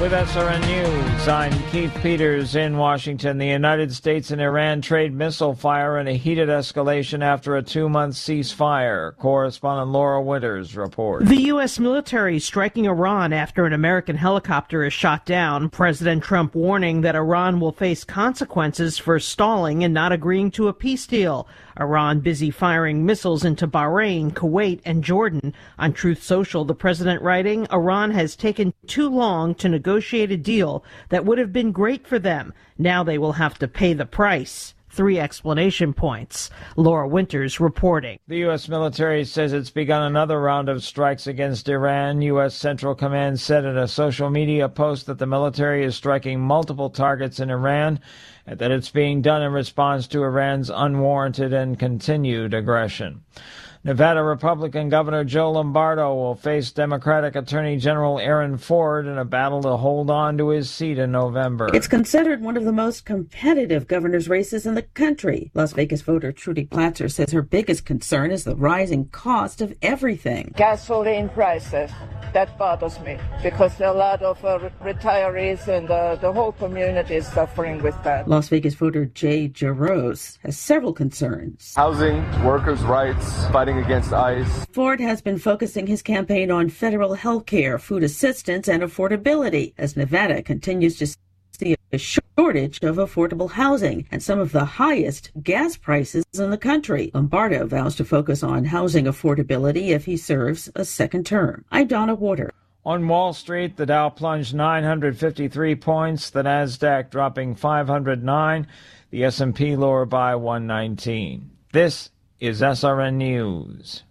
With SRN News, I'm Keith Peters in Washington. The United States and Iran trade missile fire in a heated escalation after a 2-month ceasefire. Correspondent Laura Winters reports. The U.S. military striking Iran after an American helicopter is shot down. President Trump warning that Iran will face consequences for stalling and not agreeing to a peace deal. Iran busy firing missiles into Bahrain, Kuwait, and Jordan. On Truth Social, the president writing, Iran has taken too long to negotiate a deal that would have been great for them. Now they will have to pay the price. 3 explanation points. Laura Winters reporting. The U.S. military says it's begun another round of strikes against Iran. U.S. Central Command said in a social media post that the military is striking multiple targets in Iran and that it's being done in response to Iran's unwarranted and continued aggression. Nevada Republican Governor Joe Lombardo will face Democratic Attorney General Aaron Ford in a battle to hold on to his seat in November. It's considered one of the most competitive governor's races in the country. Las Vegas voter Trudy Platzer says her biggest concern is the rising cost of everything. Gasoline prices. That bothers me because a lot of retirees and the whole community is suffering with that. Las Vegas voter Jay Jaros has several concerns. Housing, workers' rights, fighting against ICE. Ford has been focusing his campaign on federal health care, food assistance, and affordability as Nevada continues to see a shortage of affordable housing and some of the highest gas prices in the country. Lombardo vows to focus on housing affordability if he serves a second term. I'm Donna Water. On Wall Street, the Dow plunged 953 points, the Nasdaq dropping 509, the S&P lower by 119. This is SRN News.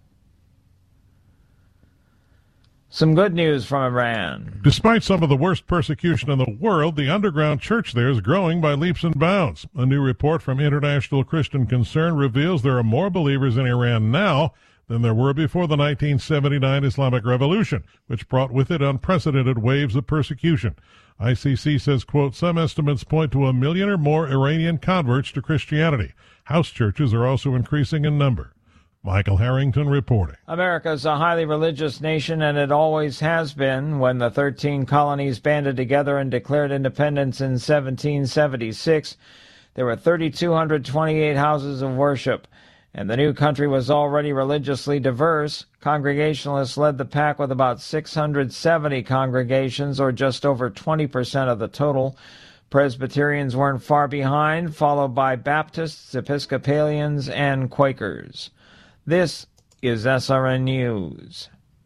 Some good news from Iran. Despite some of the worst persecution in the world, the underground church there is growing by leaps and bounds. A new report from International Christian Concern reveals there are more believers in Iran now than there were before the 1979 Islamic Revolution, which brought with it unprecedented waves of persecution. ICC says, quote, some estimates point to 1 million or more Iranian converts to Christianity. House churches are also increasing in number. Michael Harrington reporting. America is a highly religious nation, and it always has been. When the 13 colonies banded together and declared independence in 1776, there were 3,228 houses of worship, and the new country was already religiously diverse. Congregationalists led the pack with about 670 congregations, or just over 20% of the total. Presbyterians weren't far behind, followed by Baptists, Episcopalians, and Quakers. This is SRN News.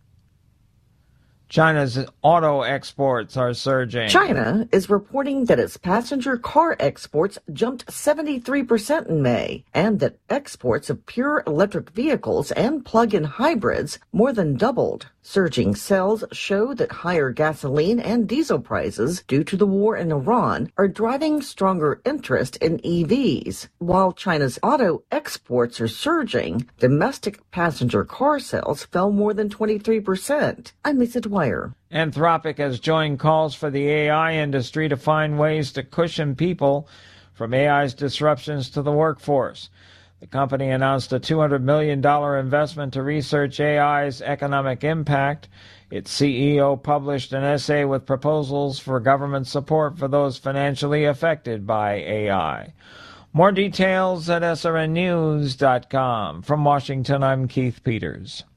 China's auto exports are surging. China is reporting that its passenger car exports jumped 73% in May, and that exports of pure electric vehicles and plug-in hybrids more than doubled. Surging sales show that higher gasoline and diesel prices due to the war in Iran are driving stronger interest in EVs. While China's auto exports are surging, domestic passenger car sales fell more than 23%. I'm Lisa Dwyer. Anthropic has joined calls for the AI industry to find ways to cushion people from AI's disruptions to the workforce. The company announced a $200 million investment to research AI's economic impact. Its CEO published an essay with proposals for government support for those financially affected by AI. More details at srnnews.com. From Washington, I'm Keith Peters.